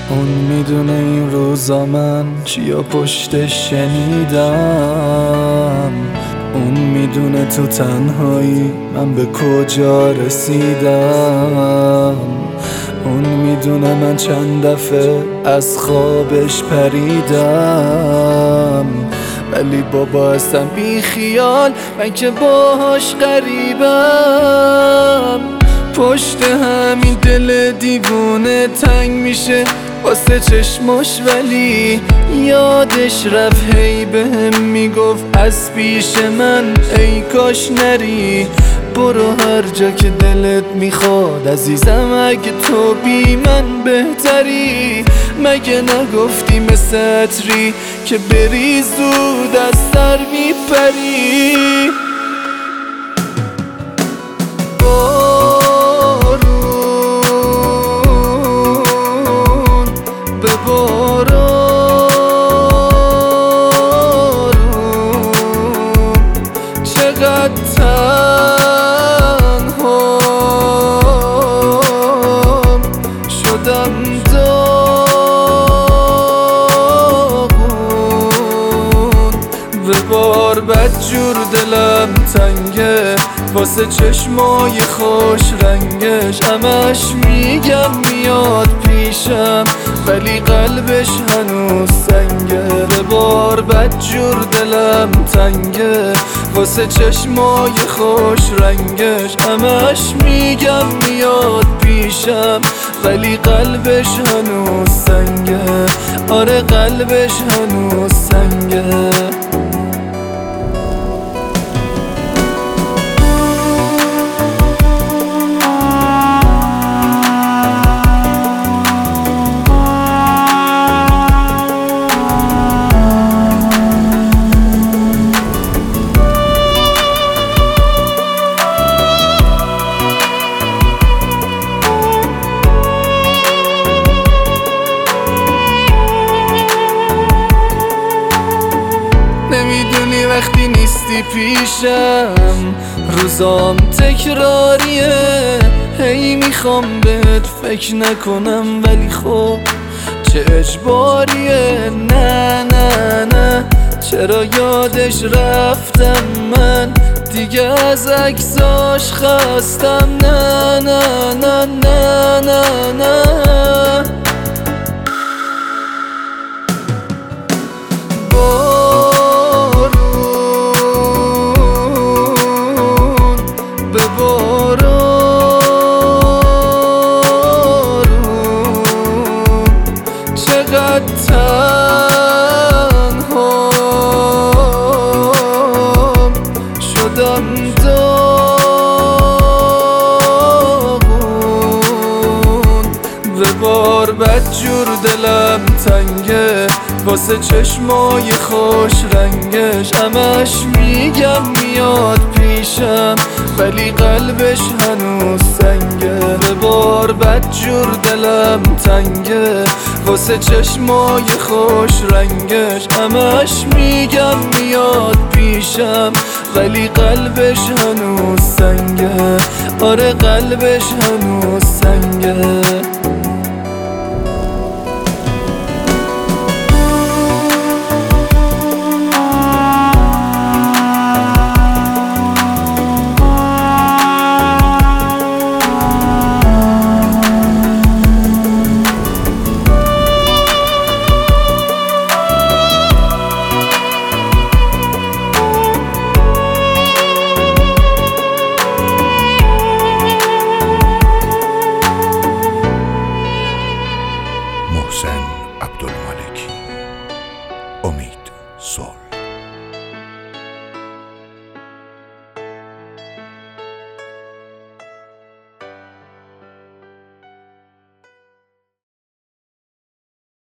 اون میدونه این روزا من چیا پشتش شنیدم، اون میدونه تو تنهایی من به کجا رسیدم، اون میدونه من چند دفعه از خوابش پریدم، ولی بابا هستم بی خیال، من که باهاش غریبم. پشت همین دل دیوونه تنگ میشه واسه چشماش، ولی یادش رفت هی بهم میگفت از پیش من ای کاش نری، برو هر جا که دلت میخواد عزیزم، اگه تو بی من بهتری. مگه نگفتی مثل عطری که بری زود از سر میپری؟ بارون به بارون چقدر تنهام شدم، داغون به بار بدجور دلم تنگه واسه چشمای خوش رنگش، همش میگم میاد پیشم ولی قلبش هنوز سنگه. به بار بدجور دلم تنگه واسه چشمای خوش رنگش، همش میگم میاد پیشم ولی قلبش هنوز سنگه. آره قلبش هنوز سنگه. نمیدونی وقتی نیستی پیشم روزام تکراریه، هی میخوام بهت فکر نکنم ولی خب چه اجباریه. نه نه نه چرا یادش رفتم من دیگه از عکساش خستم. نه نه نه نه نه نه به بارون چقدر تنهام شدم، داغون به بار بدجور دلم تنگه واسه چشمای خوش رنگش، همش میگم میاد پیشم ولی قلبش هنوز سنگه. به بار بدجور دلم تنگه واسه چشمای خوش رنگش، همش میگم میاد پیشم ولی قلبش هنوز سنگه. آره قلبش هنوز سنگه.